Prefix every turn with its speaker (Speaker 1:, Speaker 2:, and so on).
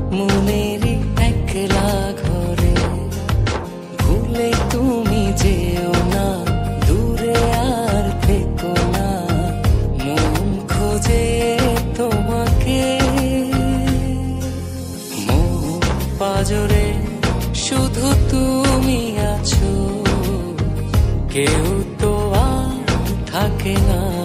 Speaker 1: মনেরই একলা ঘরে। ভুলে তুমি যেও না, দূরে আর থেকো না, মন খোঁজে তোমাকে। মন পাজরে শুধু তুমি আছো, কেউ তো আর থাকে না।